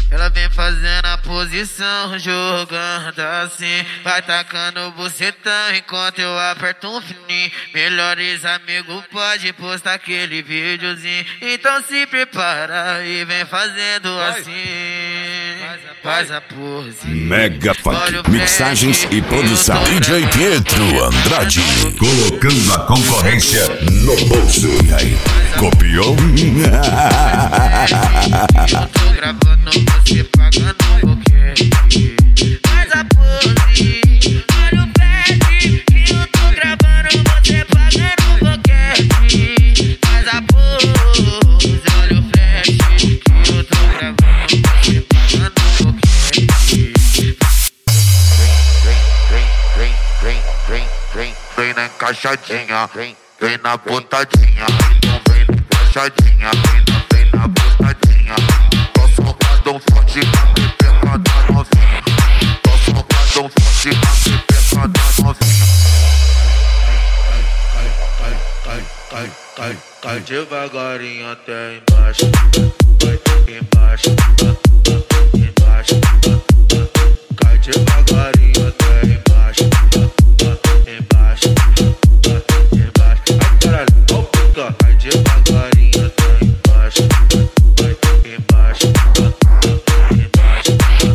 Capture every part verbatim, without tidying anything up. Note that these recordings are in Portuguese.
Ela vem fazendo a posição, jogando assim. Vai tacando bucetão enquanto eu aperto um fininho. Melhores amigos pode postar aquele videozinho. Então se prepara e vem fazendo assim. Faz a pose. Mega Funk, mixagens e produção. D J Pietro Andrade, colocando a concorrência no bolso. E aí, copiou? Eu tô gravando você pagando um pouquinho. Faz a pose, olha o flash. Que eu tô gravando você pagando um pouquinho. Faz a pose, olha o flash. Que eu tô gravando você pagando um pouquinho. Vem, vem, vem, vem, vem, vem na encaixadinha, vem, vem na botadinha. Então vem na encaixadinha, vem na, vem na botadinha. Tô socado forte na pepecada novinha. Tô socado forte na pepecada novinha. Cai, cai, cai, cai, cai, cai devagarinho até embaixo. Vai embaixo, embaixo. Cai devagarinho até embaixo. Embaixo, embaixo. Ai caralho, ó pica. Cai devagarinho até embaixo. Vai embaixo, embaixo.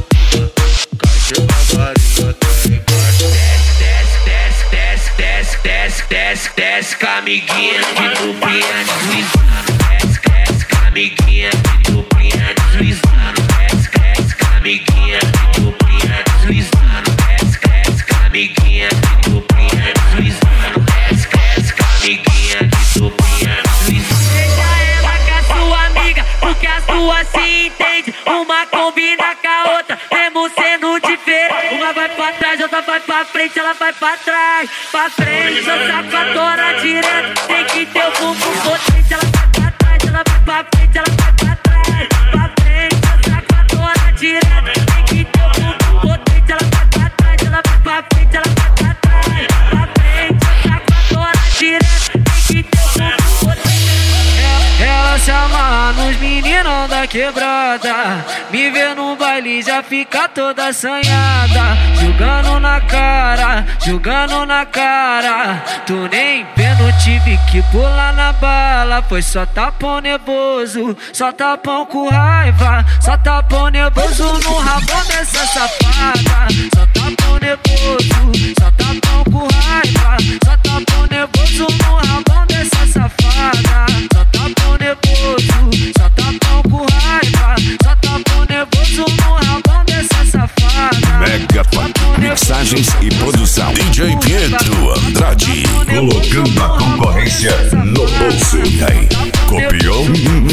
Cai devagarinho até embaixo. Desce, desce, desce, desce, desce, desce, desce, com a amiguinha de duplinha deslizando. Desce, desce, com a amiguinha de duplinha deslizando. Desce, desce, com a amiguinha de duplinha deslizando. Desce, desce, com a amiguinha de duplinha deslizando. Desce, desce, com a amiguinha de duplinha deslizando. Deixa ela com a sua amiga, porque as duas se entendem. Uma combina com a outra, mesmo sendo diferente. Uma vai pra trás, outra vai pra frente, ela vai pra trás. Pra frente, eu saco a tora direto. Tem que ter o bumbum potente, ela vai pra trás, ela vai pra frente, ela vai pra trás. Pra frente, eu saco a tora direto. Tem que ter o bumbum potente, ela vai pra trás, ela vai pra frente, ela vai pra trás. Pra frente, eu saco a tora direto. Tem que ter o bumbum potente. Ela se amarra nos meninos da quebrada. Me vê no baile já fica toda assanhada. Jogando na cara, jogando na cara. Tu nem vendo, tive que pular na bala. Foi só tapão nervoso, só tapão com raiva. Só tapão nervoso no rabão dessa safada. Só tapão nervoso, só tapão com raiva. Só tapão nervoso no rabão dessa safada. Só tapão nervoso, só tapão com raiva. Só tapão nervoso no rabão dessa safada. Mega Funk, mixagens e produção. D J Pietro Andrade, colocando a concorrência no bolso. E aí, copiou?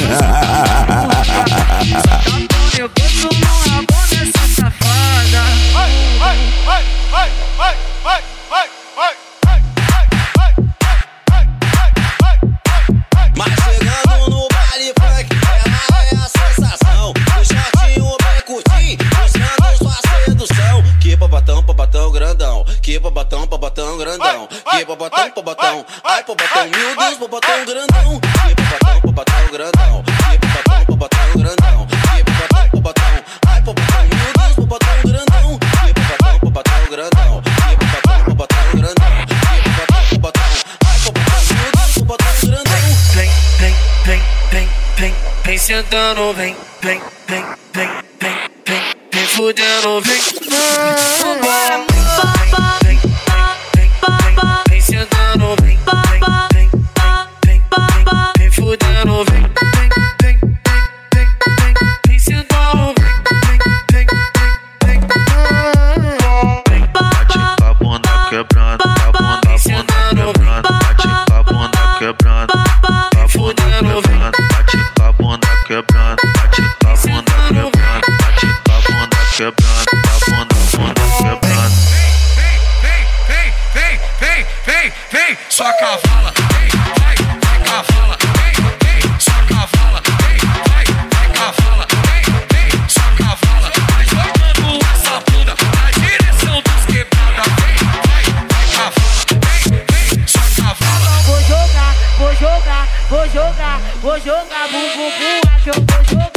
Só tapão nervoso no rabão dessa safada. Vai, vai, vai, vai, vai, vai, vai, vai. Mas chegando no baile funk, ela é a sensação. O shortinho bem curtinho, mostrando sua sedução. Que babatão, babatão grandão. Que babatão, babatão grandão. Que babatão, babatão. Ai, babatão, meu Deus, babatão grandão. Que babatão, babatão grandão. Que babatão, babatão grandão. Que babatão, babatão. Ai, babatão, meu Deus, babatão grandão. Que babatão, babatão grandão. Que babatão, babatão grandão. Que babatão, babatão. Ai, babatão, meu Deus, babatão grandão. Vem, vem, vem, vem, vem, vem sentando, vem, vem, vem, vem, vem, vem, vem fudendo, vem. Vambora, vem, vem, vem, vem, vem sentando, vem, vem, vem, vem, vem, vem fudendo, vem, vem, vem, vem, vem, vem sentando, vem, vem, vem, vem, vem. Bate com a bunda quebrando, com a bunda, bunda quebrando. Bate com a bunda quebrando, com a bunda quebrando. Bate com a bunda quebrando, bate com a bunda quebrando. Bate com a bunda quebrando, com a bunda, bunda quebrando. Vem, vem, vem, vem, vem, vem, só cavala, vem, vai, vai cavala, vem, vem, só cavala, vem, vai, vai cavala, vem, vem, só cavala, vai jogando essa bunda na direção dos quebrada, vem, vai, vai cavala, vem, vem, só cavala. Vou jogar, vou jogar, vou jogar, vou jogar, bum bum bum, acho que eu vou jogar.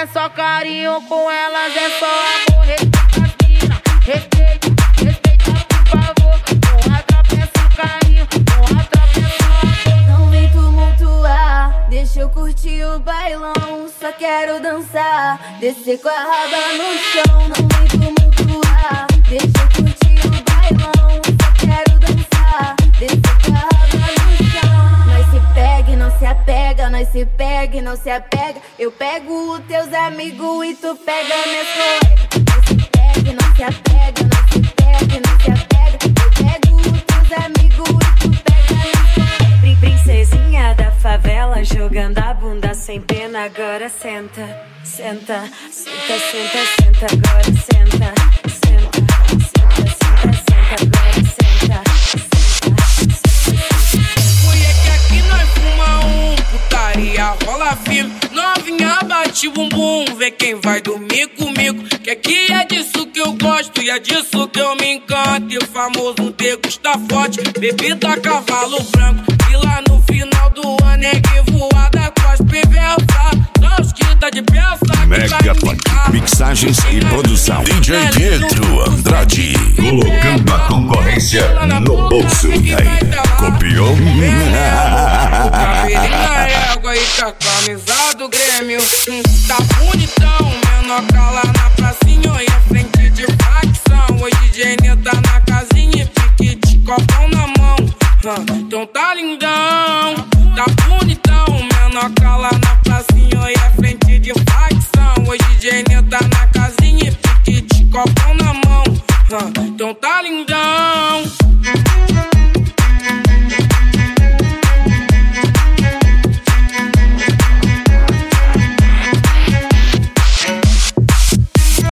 só carinho com elas, é só amor. Respeita as mina, respeita, respeita por favor. Com a tropa é só carinho, com a tropa é só amor. Não vem tumultuar, deixa eu curtir o bailão. Só quero dançar, descer com a raba no chão. Não vem tumultuar, deixa eu curtir o bailão. Só quero dançar, descer com a raba no chão. Nós se pega e não se apega, nós se pega e não se apega. Eu pego os teus amigos e tu pega minhas colegas. Nós se pega e não se apega, nós se pega e não se apega. Eu pego os teus amigos e tu pega minhas colegas. Princesinha da favela, jogando a bunda sem pena. Agora senta, senta, senta, senta, senta. Agora senta, senta, senta, senta, senta. Agora senta, senta. Mulher que aqui nós fuma um, putaria rola firme. Novinha bate o bumbum, vê quem vai dormir comigo. Que aqui é disso que eu gosto e é disso que eu me encanto. E o famoso degusta forte, bebida cavalo branco. E lá no final do ano é que voada com as perversas. Só os que tá de peça. Mega Funk, mixagens e produção. D J Pietro Andrade, colocando a concorrência no bolso. E aí, copiou? Cabelo na égua e com a camisa do Grêmio. Tá bonitão, menor cala na pracinha e a frente de facção. Hoje D J Neta na casinha e pique de copão na mão. Então tá lindão, tá bonitão, menor cala na pracinha e a frente de facção. Hoje D J Neta na casinha e pique de copão na mão.